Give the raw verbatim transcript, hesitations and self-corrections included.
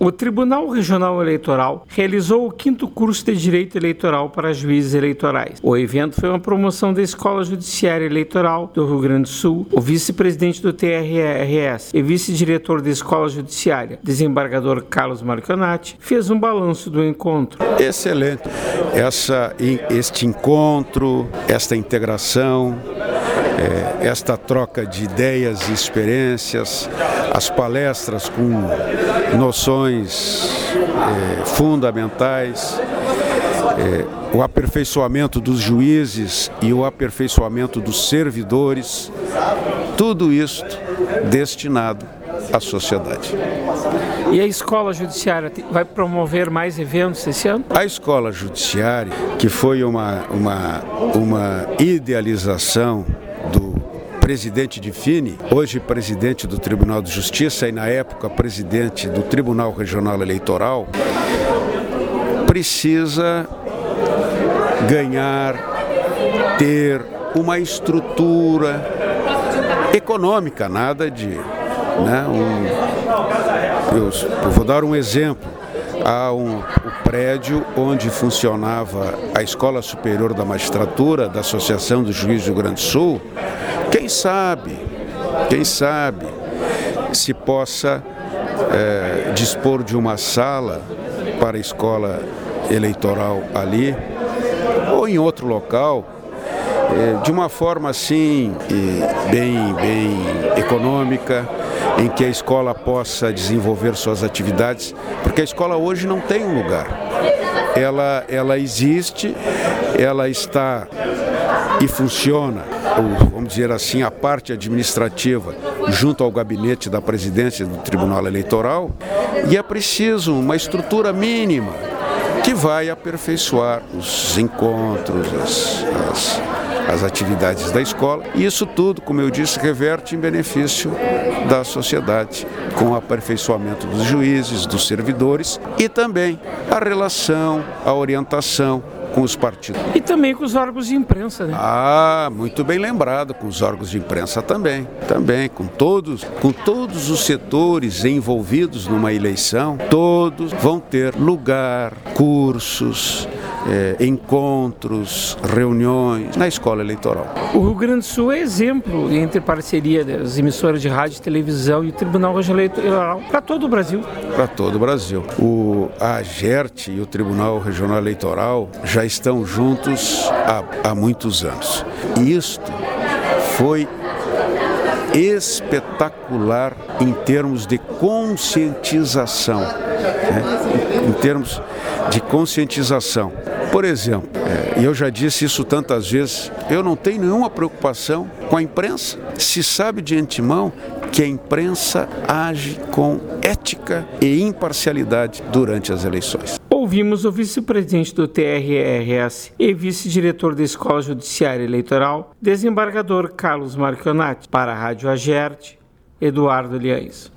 O Tribunal Regional Eleitoral realizou o quinto curso de Direito Eleitoral para juízes eleitorais. O evento foi uma promoção da Escola Judiciária Eleitoral do Rio Grande do Sul. O vice-presidente do T R R S e vice-diretor da Escola Judiciária, desembargador Carlos Marchionati, fez um balanço do encontro. Excelente. Essa, este encontro, esta integração, É, esta troca de ideias e experiências, as palestras com noções é, fundamentais, é, o aperfeiçoamento dos juízes e o aperfeiçoamento dos servidores, tudo isso destinado à sociedade. E a Escola Judiciária vai promover mais eventos esse ano? A Escola Judiciária, que foi uma, uma, uma idealização do presidente de Fini, hoje presidente do Tribunal de Justiça e na época presidente do Tribunal Regional Eleitoral, precisa ganhar, ter uma estrutura econômica, nada de... Né, um, eu, eu vou dar um exemplo. Há um, o prédio onde funcionava a Escola Superior da Magistratura, da Associação dos Juízes do Rio Grande do Sul. Quem sabe, quem sabe, se possa é, dispor de uma sala para a escola eleitoral ali, ou em outro local, é, de uma forma assim, bem, bem econômica, em que a escola possa desenvolver suas atividades, porque a escola hoje não tem um lugar. Ela, ela existe, ela está e funciona, ou, vamos dizer assim, a parte administrativa junto ao gabinete da presidência do Tribunal Eleitoral, e é preciso uma estrutura mínima que vai aperfeiçoar os encontros, as, as as atividades da escola, e isso tudo, como eu disse, reverte em benefício da sociedade, com o aperfeiçoamento dos juízes, dos servidores e também a relação, a orientação com os partidos. E também com os órgãos de imprensa, né? Ah, muito bem lembrado, com os órgãos de imprensa também, também, com todos, com todos os setores envolvidos numa eleição, todos vão ter lugar, cursos, É, encontros, reuniões na escola eleitoral. O Rio Grande do Sul é exemplo entre parceria das emissoras de rádio e televisão e o Tribunal Regional Eleitoral para todo o Brasil. Para todo o Brasil. O, a AGERT e o Tribunal Regional Eleitoral já estão juntos há, há muitos anos. E isto foi espetacular em termos de conscientização, né? em, em termos de conscientização. Por exemplo, e é, eu já disse isso tantas vezes, eu não tenho nenhuma preocupação com a imprensa. Se sabe de antemão que a imprensa age com ética e imparcialidade durante as eleições. Ouvimos o vice-presidente do T R R S e vice-diretor da Escola Judiciária Eleitoral, desembargador Carlos Marchionati, para a Rádio AGERT, Eduardo Liães.